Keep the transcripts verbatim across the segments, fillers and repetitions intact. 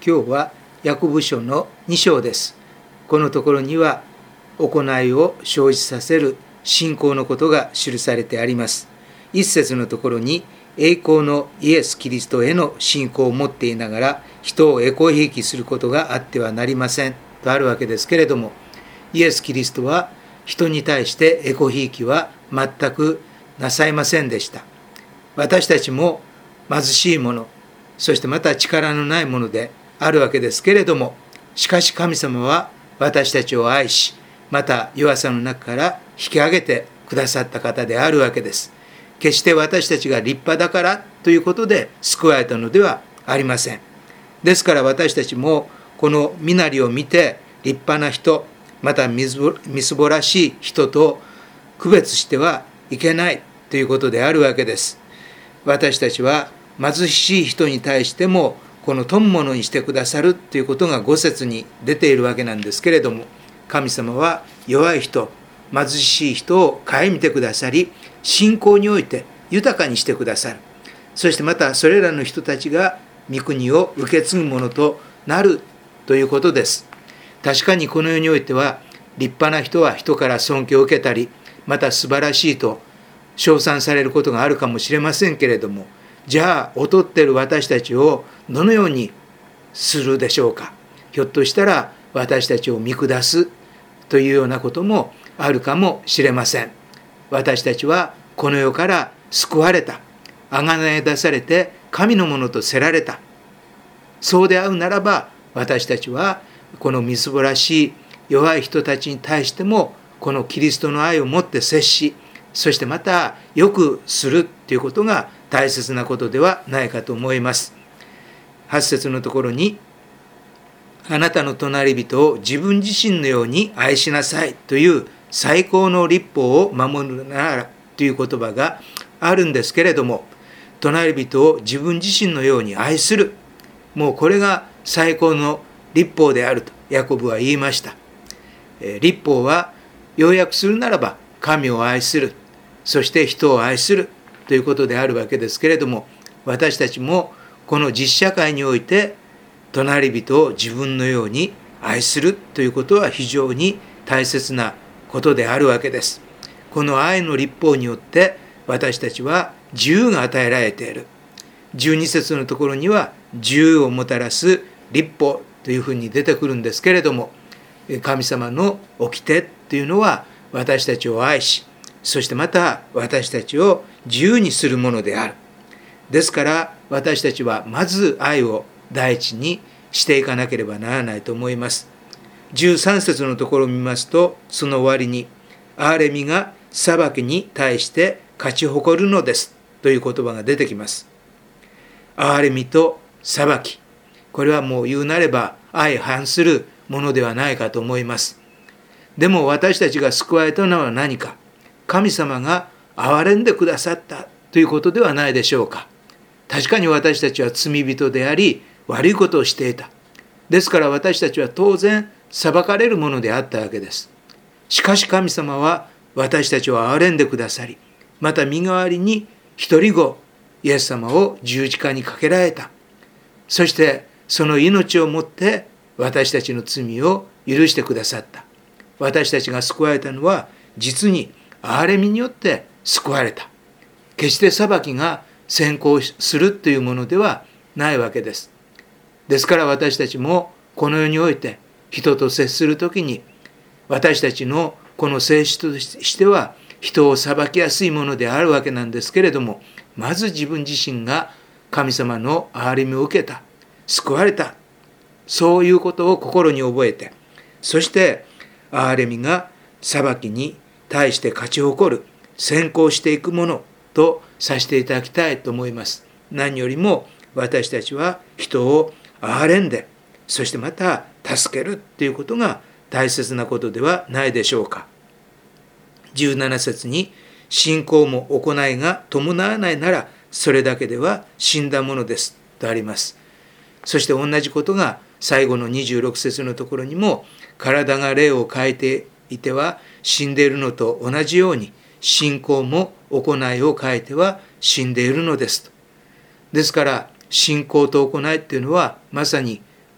今日はヤコブ書のに章です。このところには行いを生じさせる信仰のことが記されてあります。一節のところに栄光のイエス・キリストへの信仰を持っていながら人をエコひいきすることがあってはなりませんとあるわけですけれども、イエス・キリストは人に対してエコひいきは全くなさいませんでした。私たちも貧しいもの、そしてまた力のないものであるわけですけれども、しかし神様は私たちを愛し、また弱さの中から引き上げてくださった方であるわけです。決して私たちが立派だからということで救われたのではありません。ですから私たちもこの身なりを見て立派な人、またみすぼらしい人と区別してはいけないということであるわけです。私たちは貧しい人に対してもこの富むものにしてくださるということがご節に出ているわけなんですけれども、神様は弱い人、貧しい人を顧みてくださり、信仰において豊かにしてくださる。そしてまたそれらの人たちが御国を受け継ぐものとなるということです。確かにこの世においては立派な人は人から尊敬を受けたり、また素晴らしいと称賛されることがあるかもしれませんけれども、じゃあ劣っている私たちをどのようにするでしょうか。ひょっとしたら私たちを見下すというようなこともあるかもしれません。私たちはこの世から救われた、あがない出されて神のものとせられた。そうであうならば、私たちはこのみすぼらしい弱い人たちに対してもこのキリストの愛を持って接し、そしてまたよくするということが大切なことではないかと思います。はち節のところに、あなたの隣人を自分自身のように愛しなさいという最高の律法を守るならという言葉があるんですけれども、隣人を自分自身のように愛する、もうこれが最高の律法であるとヤコブは言いました。律法は要約するならば神を愛する、そして人を愛するということであるわけですけれども、私たちもこの実社会において隣人を自分のように愛するということは非常に大切なことであるわけです。この愛の律法によって私たちは自由が与えられている。じゅうに節のところには自由をもたらす律法というふうに出てくるんですけれども、神様の掟というのは私たちを愛し、そしてまた私たちを自由にするものである。ですから私たちはまず愛を第一にしていかなければならないと思います。じゅうさん節のところを見ますと、その終わりに憐れみが裁きに対して勝ち誇るのですという言葉が出てきます。憐れみと裁き、これはもう言うなれば相反するものではないかと思います。でも私たちが救われたのは何か、神様が憐れんでくださったということではないでしょうか。確かに私たちは罪人であり悪いことをしていた。ですから私たちは当然裁かれるものであったわけです。しかし神様は私たちを憐れんでくださり、また身代わりに一人子イエス様を十字架にかけられた。そしてその命をもって私たちの罪を許してくださった。私たちが救われたのは実に憐れみによって救われた。決して裁きが先行するというものではないわけです。ですから私たちもこの世において人と接するときに、私たちのこの性質としては人を裁きやすいものであるわけなんですけれども、まず自分自身が神様の憐れみを受けた、救われた、そういうことを心に覚えて、そして憐れみが裁きに対して勝ち誇る、先行していくものとさせていただきたいと思います。何よりも私たちは人を憐れんで、そしてまた助けるということが大切なことではないでしょうか。じゅうなな節に、信仰も行いが伴わないならそれだけでは死んだものですとあります。そして同じことが最後のにじゅうろく節のところにも、体が霊を変えていては死んでいるのと同じように、信仰も行いを変えては死んでいるのですと。ですから信仰と行いっていうのはまさに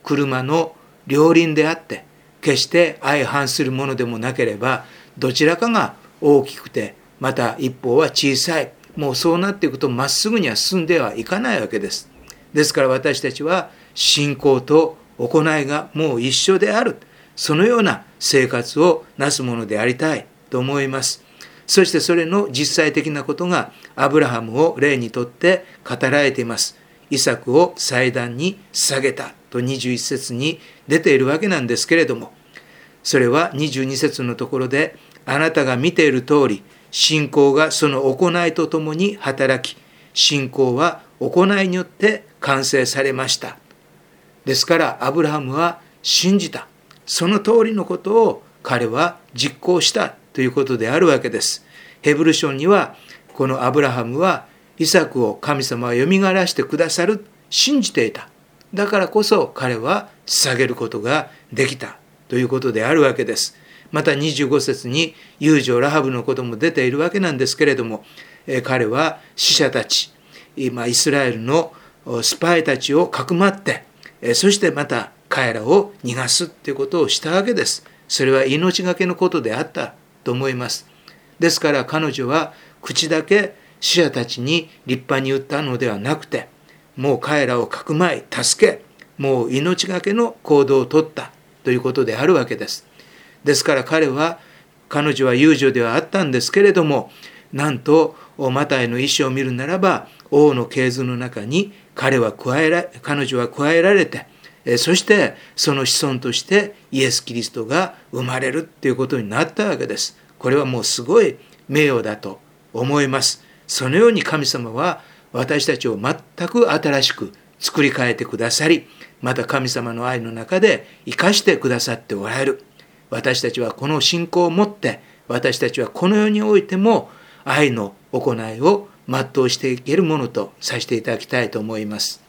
車の両輪であって、決して相反するものでもなければ、どちらかが大きくてまた一方は小さい、もうそうなっていくとまっすぐには進んではいかないわけです。ですから私たちは信仰と行いがもう一緒である、そのような生活をなすものでありたいと思います。そしてそれの実際的なことがアブラハムを例にとって語られています。イサクを祭壇に捧げたとにじゅういち節に出ているわけなんですけれども、それはにじゅうに節のところで、あなたが見ている通り、信仰がその行いとともに働き、信仰は行いによって完成されました。ですからアブラハムは信じた。その通りのことを彼は実行したということであるわけです。ヘブル書には、このアブラハムはイサクを神様はよみがえらしてくださる、信じていた。だからこそ彼は捧げることができたということであるわけです。またにじゅうご節に遊女ラハブのことも出ているわけなんですけれども、え彼は死者たち、今イスラエルのスパイたちをかくまって、えそしてまた彼らを逃がすということをしたわけです。それは命がけのことであったと思います。ですから彼女は口だけ死者たちに立派に言ったのではなくて、もう彼らをかくまい助け、もう命がけの行動をとったということであるわけです。ですから彼は、彼女は遊女ではあったんですけれども、なんとマタイの意思を見るならば、王の系図の中に彼は加えら彼女は加えられて、そしてその子孫としてイエス・キリストが生まれるということになったわけです。これはもうすごい名誉だと思います。そのように神様は私たちを全く新しく作り変えてくださり、また神様の愛の中で生かしてくださっておられる。私たちはこの信仰を持って、私たちはこの世においても愛の行いを全うしていけるものとさせていただきたいと思います。